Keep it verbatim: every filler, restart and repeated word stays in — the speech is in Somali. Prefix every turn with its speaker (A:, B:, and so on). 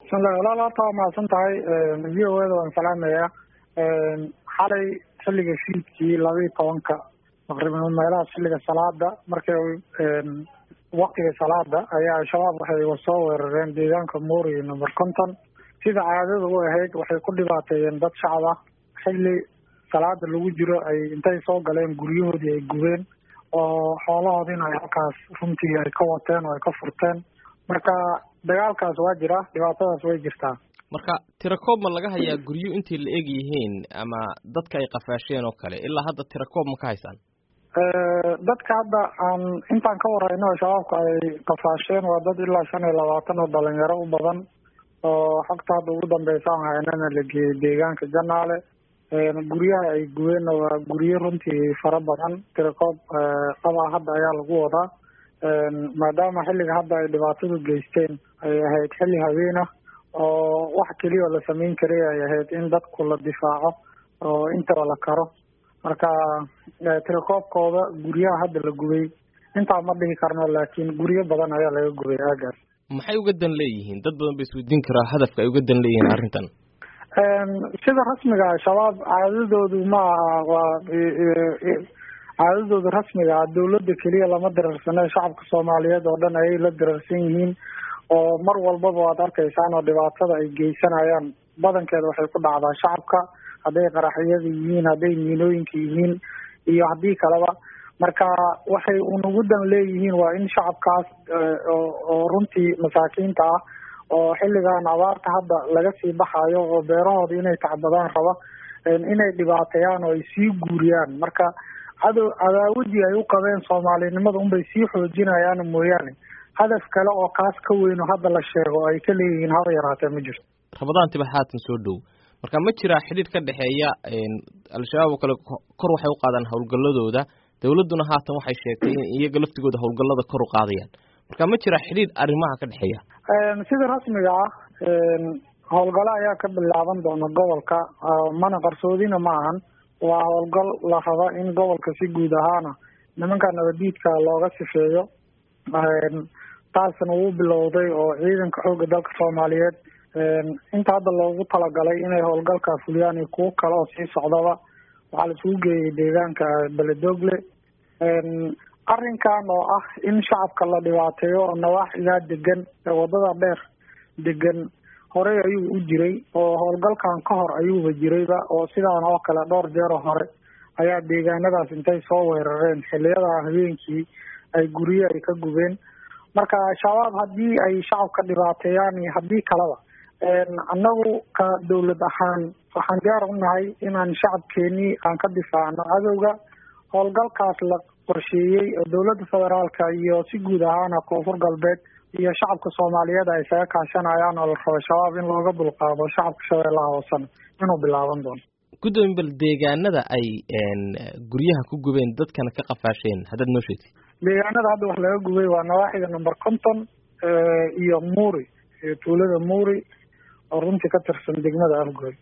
A: walaal horta waa mahadsan tahay v o a da waan salaamayaa xalay xilliga fiidkii laba iyo tobanka taqriiban meelaha xilliga salaada markay waqtiga salaada ayaa al-shabaab waxay soo weerareen deegaanka Muuri number konton sida caadada u ahayd waxay ku dhibaateeyeen dad shacab ah xilli salaada lagu jiro ay intay soo galeen guryahoodii ay gubeen oo xoolahoodina ay halkaas runtii ay ka wateen oo ay ka furteen marka dagaalkaas waa jira dhibaatadaas way jirtaa
B: marka tirakoob ma laga hayaa guryo intii la eg yihiin ama dadka ay qafaasheen oo kale ilaa hadda tirakoob ma ka haysaan
A: dadka hadda aan intaan ka warayno shabaabka ay qafaasheen waa dad ilaa shan iyo labaatan oo dhalinyaro u badan oo xogta hadda ugu dambeysa aan haynana la geeyey deegaanka Janaale guryaha ay gubeen waa guryo runtii fara badan tirakoob qaba hadda ayaa lagu wadaa maadaama xilliga hadda ay dhibaatadu geysteen ay ahayd xilli habeen ah oo wax kaliya la sameyn karay ay ahayd in dadku la difaaco oo inta la karo marka tirakoobkooda guryaha hadda la gubay inta ma dhihi karno laakiin guryo badan ayaa laga gubay aagaas
B: maxay uga dan leeyihiin dad badan bay isweydiin karaa hadafka ay uga dan leeyihiin arrintan
A: sida rasmiga shabaab caadadoodu ma waa caadadooda rasmiga ah dawladda keliya lama dirarsana shacabka Soomaaliyeed oo dhan ayay la dirarsan yihiin oo mar walbaba waad arkaysaan oo dhibaatada ay geysanayaan badankeeda waxay ku dhacdaa shacabka haday qaraxyada yihiin haday miinooyinka yihiin iyo hadii kaleba marka waxay ugu dan leeyihiin waa in shacabkaas oo runtii masaakiinta ah oo xilligan abaarta hadda laga sii baxayo oo beerahooda inay tacbadaan raba inay dhibaateeyaan oo ay sii guuriyaan marka cadow cadaawadii ay u qabeen Soomaalinimada un bay sii xoojinayaan mooyaane hadaf kale oo kaas ka weyn oo hadda la sheego ay ka leeyihiin haba yaraatee ma jirto
B: rabadaanti ba haatan soo dhow marka ma jira xidhiidh ka dhaxeeya al-shabaab oo kale kor waxay u qaadaan hawlgaladooda dawladuna haatan waxay sheegtay in iyaga laftigooda hawlgalada kor u qaadayaan marka ma jira xidhiidh arrimaha ka dhaxeeya
A: sida rasmiga ah hawlgalo ayaa ka bilaaban doona gobolka mana qarsoodina ma ahan waa hawlgal la raba in gobolka si guud ahaana nimanka nabadiidka looga sifeeyo taasna wuu bilowday oo ciidanka xoogga dalka Soomaaliyeed inta hadda loogu talagalay inay hawlgalka fuliyaan iyo kuwo kale oo sii socdaba waxaa la isugu geeyey deegaanka Beledogle arrinkan oo ah in shacabka la dhibaateeyo oo nawaaxiga degan wadada dheer degan horey ayuu u jiray oo hawlgalkan ka hor ayuuba jirayba oo sidaan oo kale dhowr jeer hore ayaa deegaanadaas intay soo weerareen xilliyada habeenkii ay guryo ay ka gubeen marka shabaab haddii ay shacabka dhibaateeyaan iyo haddii kaleba annagu ka dawlad ahaan waxaan diyaar u nahay inaan shacabkeenii aan ka difaacno cadowga hawlgalkaas la qorsheeyey oo dawladda federaalka iyo si guud ahaana koonfur galbeed iyo shacabka Soomaaliyeed ay isaga kaashanayaan oo la rabo shabaab in looga dulqaado shacabka Shabeellaha Hoose inuu bilaaban doono
B: gudoomiye bal deegaanada ay guryaha ku gubeen dadkana ka qafaasheen hadad noo sheegtay
A: deegaanada hadda wax laga gubay waa nawaaxiga number konton iyo Muuri tuulada Muuri oo runtii ka tirsan degmada Afgoy